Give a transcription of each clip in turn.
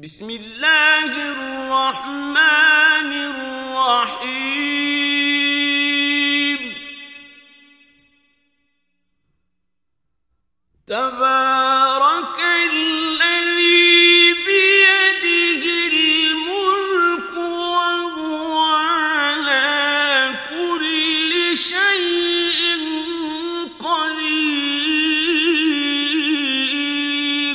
بسم الله الرحمن الرحيم تبارك الذي بيده الملك وهو على كل شيء قدير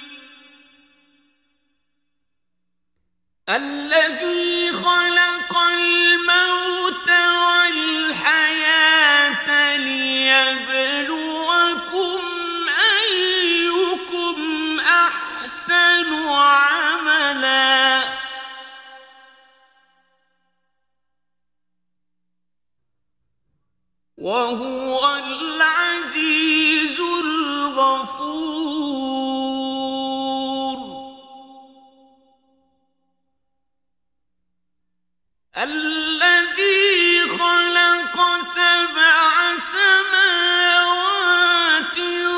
الذي خلق الموت والحياة ليبلوكم أيكم أحسن عملا وهو العزيز الغفور الذي خلق 7 سماوات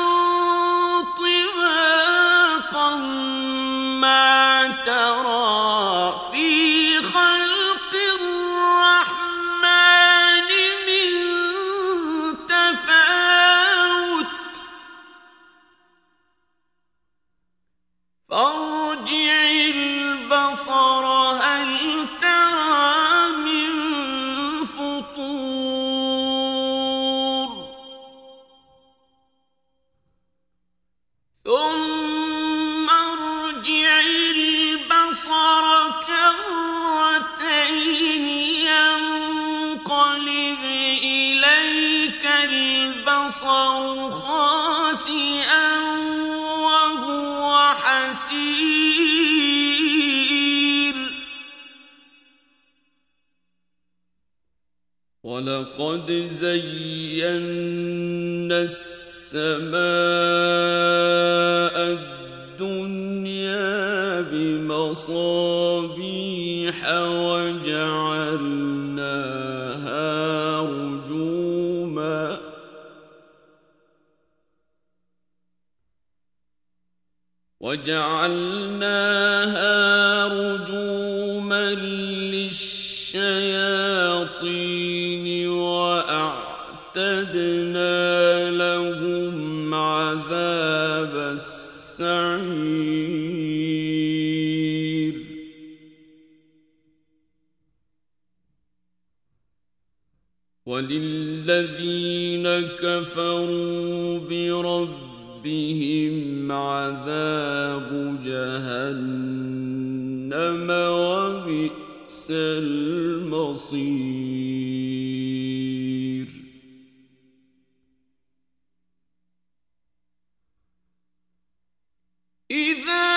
طباقا ما ترى في خلق الرحمن من تفاوت فارجع البصر هل ترى من فطور ثم ارجع البصر كرتين ينقلب إليك البصر خاسئا وهو حسير ولقد زينا السماء الدنيا بمصابيح وجعلناها رجوما للشياطين وأعتدنا لهم عذاب السعير وللذين كفروا بربهم عذاب جهنم وبئس المصير إذا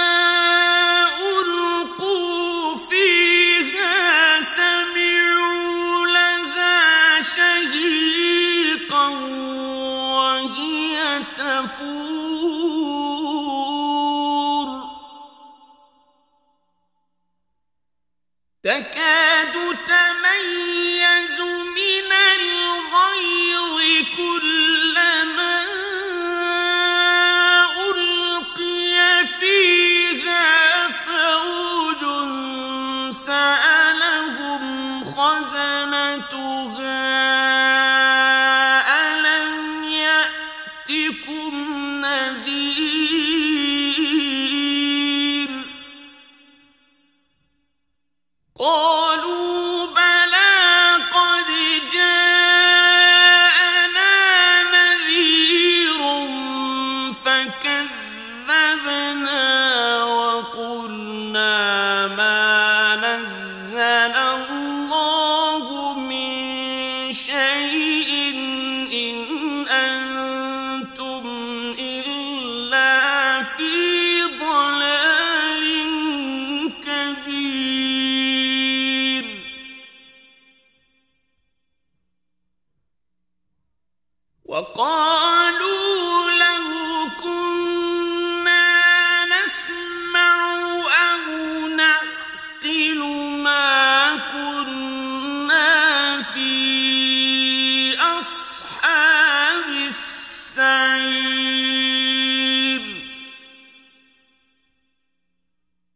ألقوا فيها سمعوا لها شهيقا وهي تفور تكاد تميز من الغيظ كلما ألقي فيها فوج سألهم خزنتها ألم يأتكم نذير قالوا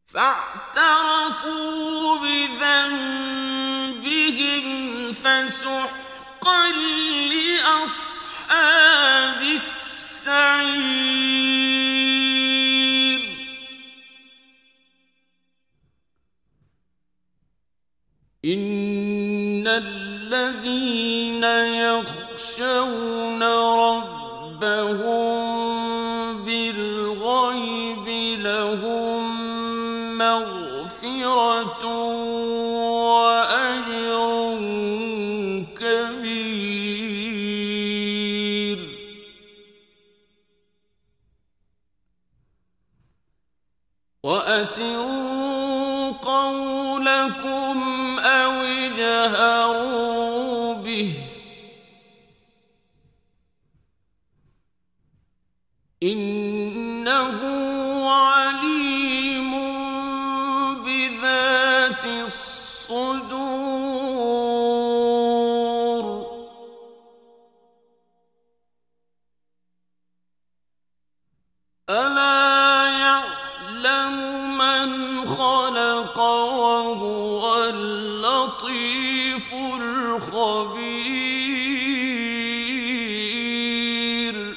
فاعترفوا بذنبهم فسحقا لأصحاب السعير إن الذين يخشون ربهم بالغيب لهم مغفرة وأجر كبير وأسروا قولكم أو اجهروا به إنه عليم بذات الصدور ألا يعلم من خلق وهو اللطيف الخبير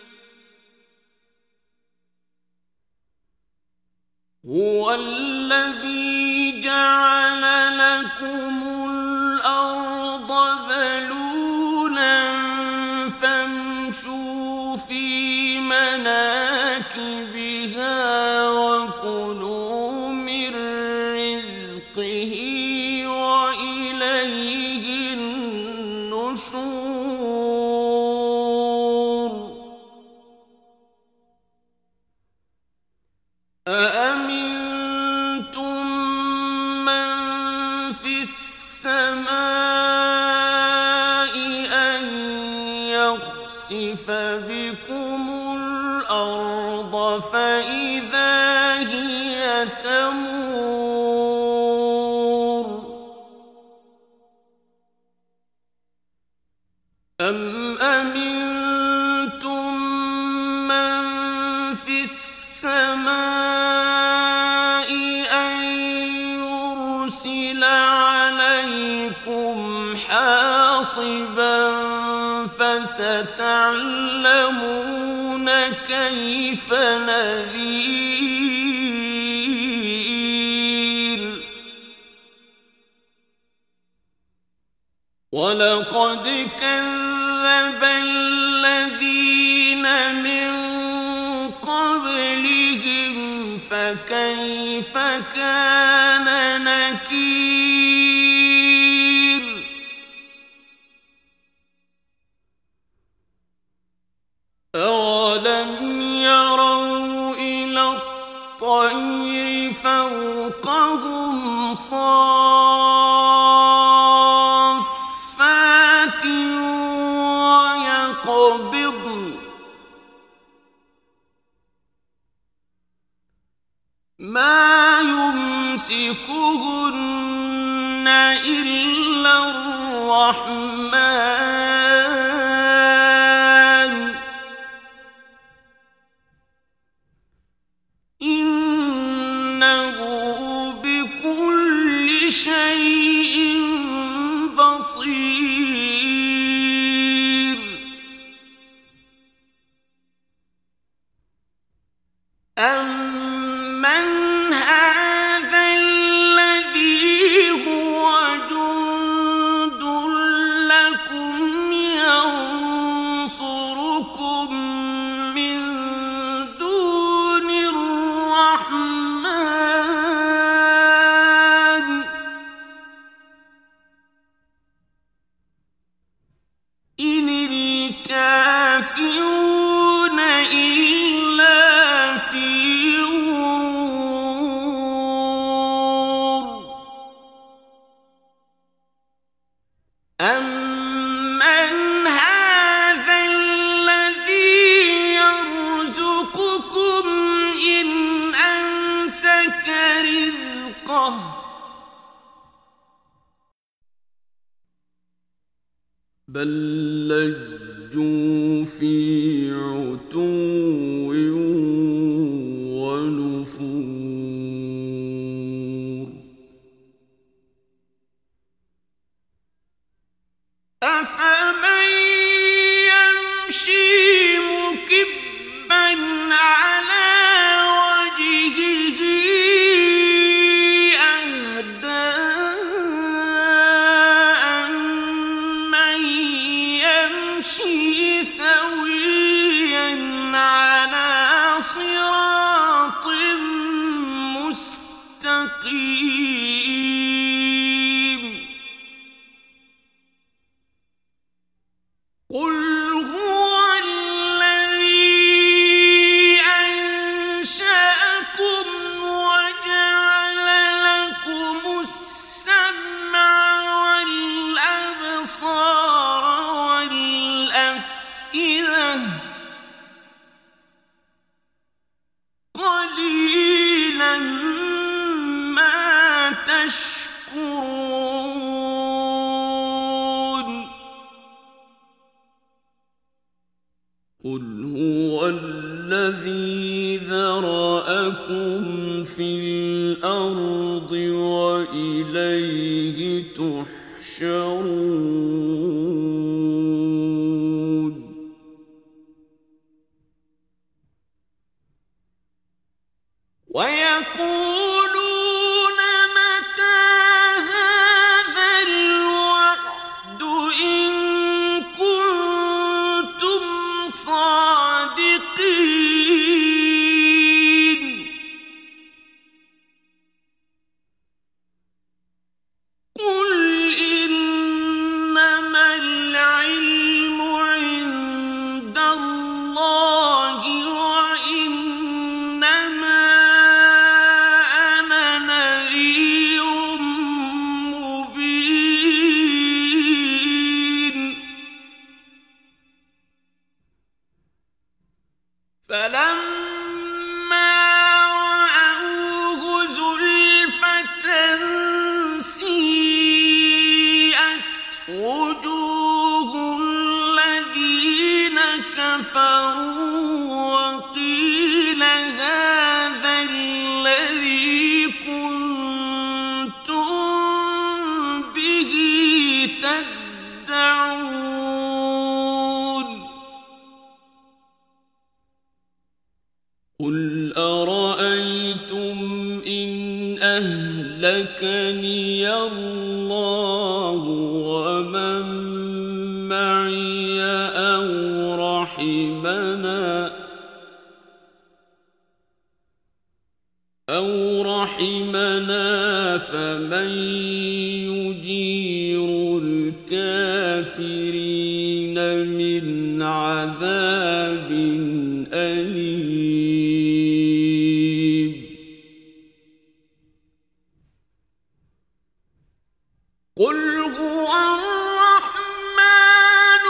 هو الذي جعل لكم الأرض ذلولا فامشوا في مناكبها وكلوا من رزقه وإليه النشور أأمنتم من في السماء أن يخسف بكم الأرض فإذا هي تمور أم أمنتم من في السماء أن يرسل عليكم حاصبا فستعلمون كيف نذير ولقد كذب الذين من قبلهم فكيف كان نكير أولم يروا إلى الطير فوقهم صافات ويقبضن ما يمسكهن إلا الرحمن إنه بكل شيء بصير أمن هذا الذي هو جند لكم ينصركم من دون الرحمن إن الكافرون إلا في غرور أمن هذا الذي يرزقكم إن أمسك رزقه بل لجوا في عتو ونفور مستقيم قل هو الذي أنشأكم وجعل لكم السمع والأبصار والأفئدة قليلا ما تشكرون قل هو الذي ذرأكم في الأرض وإليه تحشرون ويقولون متى هذا الوعد إن كنتم صادقين قل إنما العلم عند الله وإنما أنا نذير مبين فلما رأوه زلفة سيئت وجوه الذين كفروا وقيل هذا الذي كنتم به تدعون قل أرأيتم إن أهلكني الله ومن معي أو رحمنا فمن يجير الكافرين من عذاب أليم قل هو الرحمن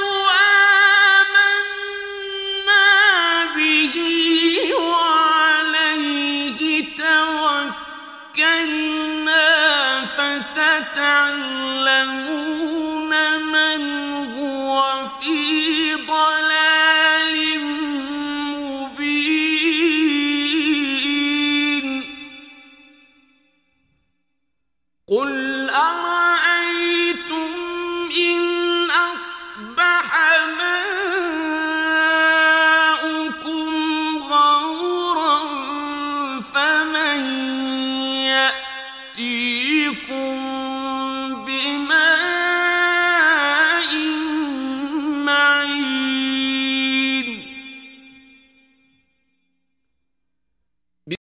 آمنا به وعليه توكلنا فستعلمون من هو في ضلال مبين قل أرأيتم إن أصبح ماؤكم غورا فمن يأتي